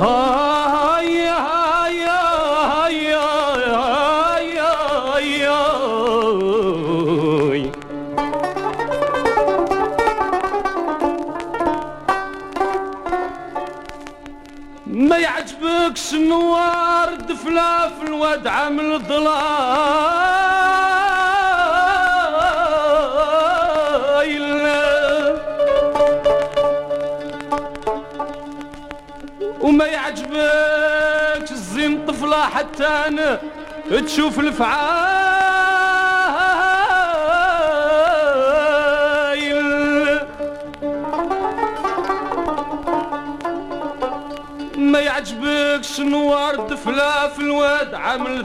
ما يعجبكش النوار دفلا في الواد عامل ضلايل، وما يعجبكش الزين طفلة حتى انا تشوف الفعايل، ما يعجبكش نوار دفلا في الواد عامل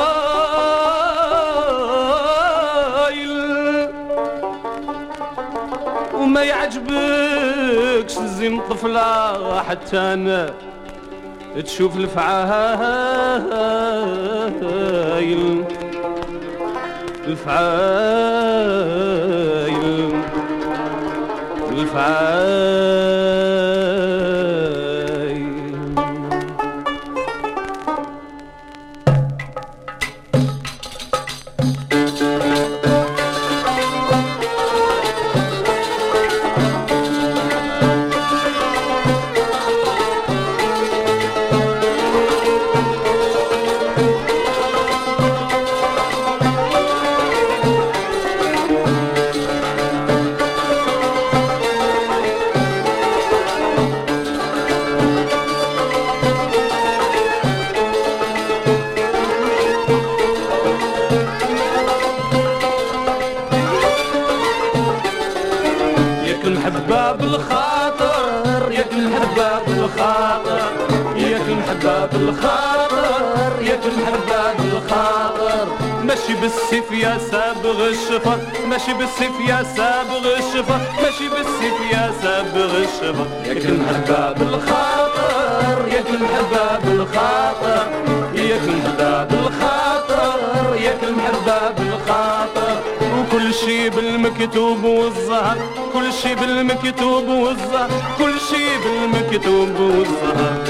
ضلايل، وما يعجبكش الزين طفلة حتى انا تشوف الفعايل، الفعايل الفعايل. المحبة بالخاطر ياك المحبة بالخاطر ياك المحبة بالخاطر ياك المحبة بالخاطر، ماشي بالسيف يا سابغ الشفر، ماشي بالسيف يا سابغ الشفر، ماشي بالسيف يا سابغ الشفر، ياك المحبة بالخاطر ياك المحبة بالخاطر ياك المحبة بالخاطر ياك المحبة بالخاطر، وكل شي بالمكتوب والظهر، كل شي بالمكتوب والظهر، كل شي بالمكتوب والظهر.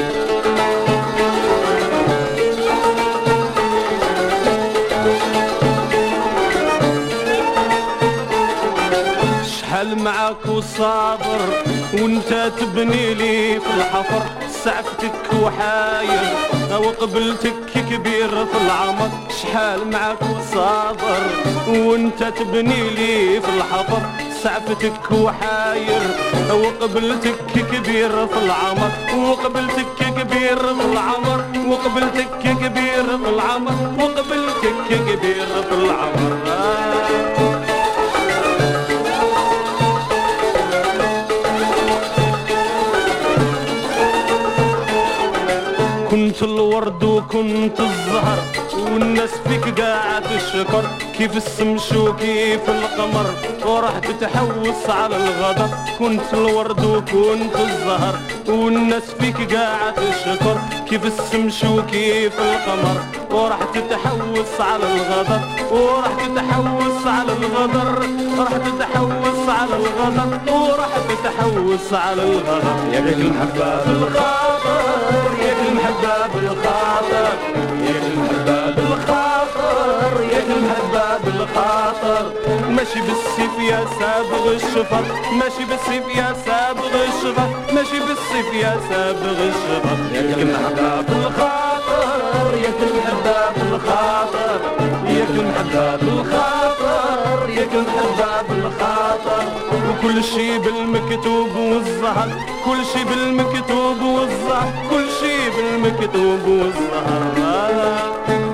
شحال معاك وصابر وانت تبني لي في الحفر، سعفتك وحاير وقبلتك كبير في العمر، شحال معاك وصابر وانت تبني لي في الحفر، سعفتك وحاير وقبلتك كبير في العمر، وقبلتك كبير في العمر، وقبلتك كبير في العمر، وقبلتك كبير في العمر. كنت الورد وكنت الزهر والناس فيك قاعد تشكر، كيف السمش وكيف القمر وراح تتحوس على الغدر، كنت الورد وكنت الزهر والناس فيك قاعد تشكر، كيف السمش وكيف القمر وراح تتحوس على الغدر، وراح تتحوس على الغدر، راح تتحوس على الغدر، وراح تتحوس على الغدر. ياك المحبة بالخاطر ياك المحبة بالخاطر ياك المحبة بالخاطر ياك المحبة بالخاطر، ماشي بالسيف يا سابغ الشفر، ماشي بالسيف يا سابغ الشفر، ماشي بالسيف يا سابغ الشفر، ياك المحبة بالخاطر ياك المحبة بالخاطر ياك المحبة بالخاطر ياك المحبة بالخاطر، وكل شي بالمكتوب والظهر، كل شي بالمكتوب والظهر، كل شي بالمكتوب والظهر.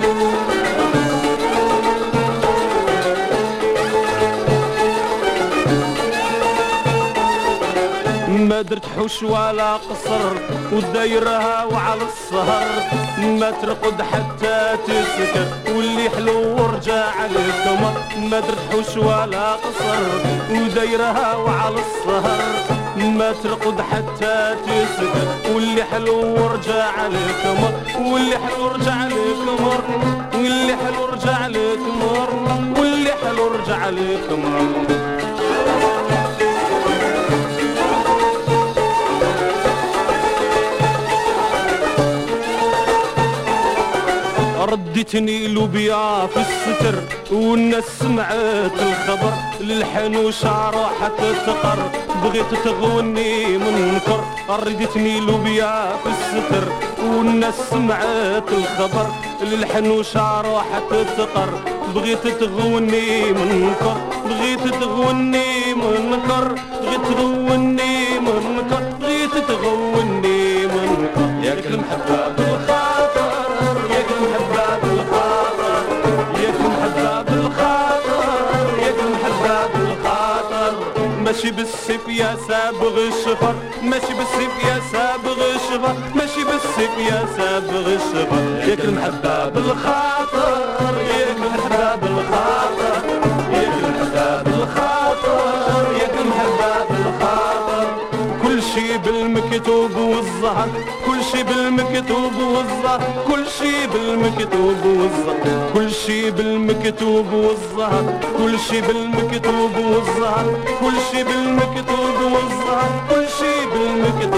ما درت حوش ولا قصر ودايرها وعلى السهر، ما ترقد حتى تسكر واللي حلو ورجع القمر، ما درت حوش ولا قصر ودايرها وعلى السهر، ما ترقد حتى تسكر واللي حلو ورجع القمر، واللي حلو رجع القمر، واللي حلو رجع القمر، واللي حلو رجع القمر. رديتني لوبيا في الستر والناس سمعت الخبر للحنوشة راحت تقر بغيت تغوني منكر رديتني لوبيا في الستر والناس سمعت الخبر للحنوشة راحت تقر بغيت تغوني منكر بغيت تغوني منكر بغيت تغوني منكر بغيت تغوني منكر ياك المحبة بالخاطر ياك المحبة بالخاطر ياك المحبة بالخاطر ياك المحبة بالخاطر ماشي بالسيف يا سابغ الشفر ماشي بالسيف يا سابغ الشفر ماشي بالسيف يا سابغ الشفر ياك المحبة بالخاطر ياك المحبة بالخاطر ياك المحبة بالخاطر ياك المحبة بالخاطر كل شي بالمكتوب والظهر كل شي بالمكتوب والظهر كل شي بالمكتوب والظهر كل شي بالمكتوب والظهر كل شي بالمكتوب والظهر كل شي بالمكتوب والظهر كل شي بالمكتوب